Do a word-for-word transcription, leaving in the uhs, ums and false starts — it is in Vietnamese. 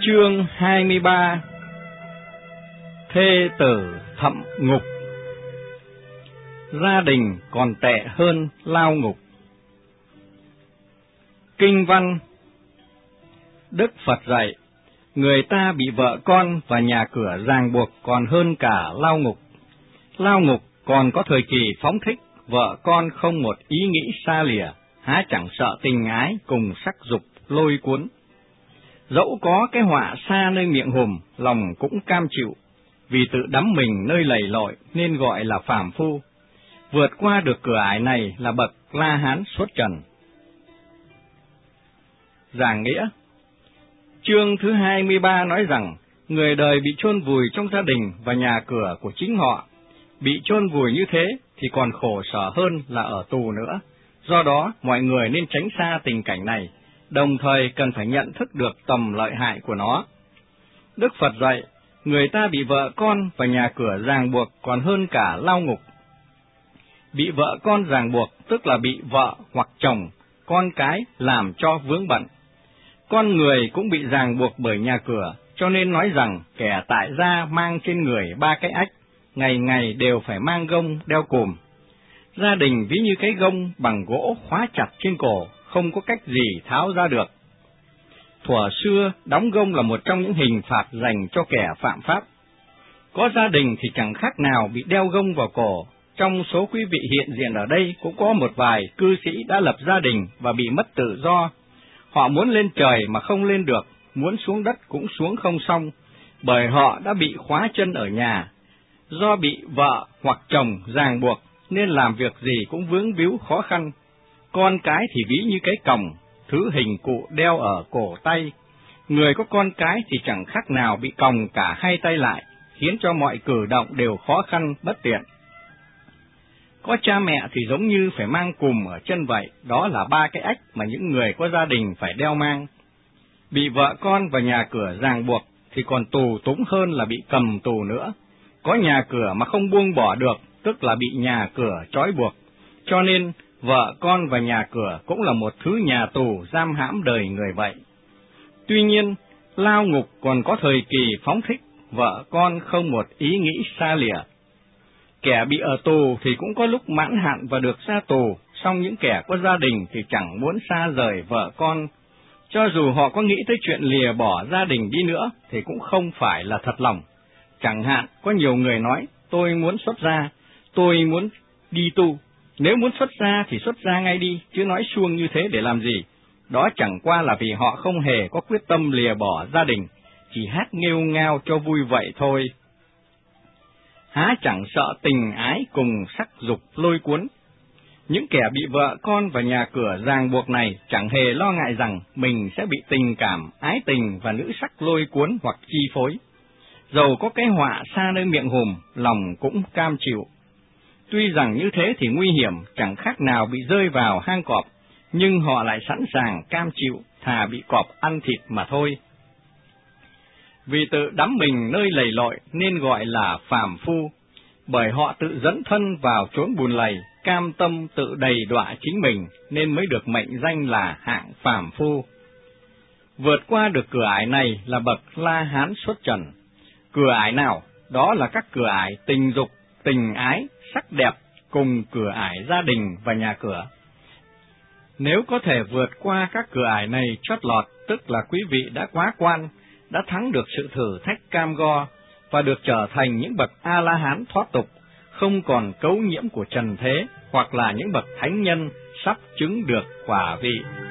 Chương hai mươi ba. Thê tử thậm ngục. Gia đình còn tệ hơn lao ngục. Kinh văn. Đức Phật dạy, người ta bị vợ con và nhà cửa ràng buộc còn hơn cả lao ngục. Lao ngục còn có thời kỳ phóng thích, vợ con không một ý nghĩ xa lìa, há chẳng sợ tình ái cùng sắc dục lôi cuốn. Dẫu có cái họa xa nơi miệng hùm, lòng cũng cam chịu, vì tự đắm mình nơi lầy lội nên gọi là phàm phu. Vượt qua được cửa ải này là bậc La Hán xuất trần. Giảng nghĩa. Chương thứ hai mươi ba nói rằng, người đời bị chôn vùi trong gia đình và nhà cửa của chính họ. Bị chôn vùi như thế thì còn khổ sở hơn là ở tù nữa. Do đó, mọi người nên tránh xa tình cảnh này, đồng thời cần phải nhận thức được tầm lợi hại của nó. Đức Phật dạy, người ta bị vợ con và nhà cửa ràng buộc còn hơn cả lao ngục. Bị vợ con ràng buộc tức là bị vợ hoặc chồng, con cái làm cho vướng bận. Con người cũng bị ràng buộc bởi nhà cửa, cho nên nói rằng kẻ tại gia mang trên người ba cái ách, ngày ngày đều phải mang gông đeo cùm. Gia đình ví như cái gông bằng gỗ khóa chặt trên cổ, không có cách gì tháo ra được. Thuở xưa, đóng gông là một trong những hình phạt dành cho kẻ phạm pháp. Có gia đình thì chẳng khác nào bị đeo gông vào cổ. Trong số quý vị hiện diện ở đây cũng có một vài cư sĩ đã lập gia đình và bị mất tự do. Họ muốn lên trời mà không lên được, muốn xuống đất cũng xuống không xong, bởi họ đã bị khóa chân ở nhà. Do bị vợ hoặc chồng ràng buộc, nên làm việc gì cũng vướng víu khó khăn. Con cái thì ví như cái còng, thứ hình cụ đeo ở cổ tay. Người có con cái thì chẳng khác nào bị còng cả hai tay lại, khiến cho mọi cử động đều khó khăn, bất tiện. Có cha mẹ thì giống như phải mang cùm ở chân vậy, đó là ba cái ách mà những người có gia đình phải đeo mang. Bị vợ con và nhà cửa ràng buộc thì còn tù túng hơn là bị cầm tù nữa. Có nhà cửa mà không buông bỏ được, tức là bị nhà cửa trói buộc. Cho nên, vợ con và nhà cửa cũng là một thứ nhà tù giam hãm đời người vậy. Tuy nhiên, lao ngục còn có thời kỳ phóng thích, vợ con không một ý nghĩ xa lìa. Kẻ bị ở tù thì cũng có lúc mãn hạn và được ra tù, song những kẻ có gia đình thì chẳng muốn xa rời vợ con. Cho dù họ có nghĩ tới chuyện lìa bỏ gia đình đi nữa, thì cũng không phải là thật lòng. Chẳng hạn, có nhiều người nói, tôi muốn xuất gia, tôi muốn đi tu. Nếu muốn xuất gia thì xuất gia ngay đi, chứ nói suông như thế để làm gì? Đó chẳng qua là vì họ không hề có quyết tâm lìa bỏ gia đình, chỉ hát nghêu ngao cho vui vậy thôi. Há chẳng sợ tình ái cùng sắc dục lôi cuốn. Những kẻ bị vợ con và nhà cửa ràng buộc này chẳng hề lo ngại rằng mình sẽ bị tình cảm, ái tình và nữ sắc lôi cuốn hoặc chi phối. Dầu có cái họa xa nơi miệng hùm, lòng cũng cam chịu. Tuy rằng như thế thì nguy hiểm, chẳng khác nào bị rơi vào hang cọp, nhưng họ lại sẵn sàng cam chịu, thà bị cọp ăn thịt mà thôi. Vì tự đắm mình nơi lầy lội nên gọi là phàm phu, bởi họ tự dẫn thân vào chốn bùn lầy, cam tâm tự đầy đọa chính mình, nên mới được mệnh danh là hạng phàm phu. Vượt qua được cửa ải này là bậc La Hán xuất trần. Cửa ải nào? Đó là các cửa ải tình dục, tình ái, sắc đẹp, cùng cửa ải gia đình và nhà cửa. Nếu có thể vượt qua các cửa ải này chót lọt, tức là quý vị đã quá quan, đã thắng được sự thử thách cam go, và được trở thành những bậc A-la-hán thoát tục, không còn cấu nhiễm của trần thế, hoặc là những bậc thánh nhân sắp chứng được quả vị.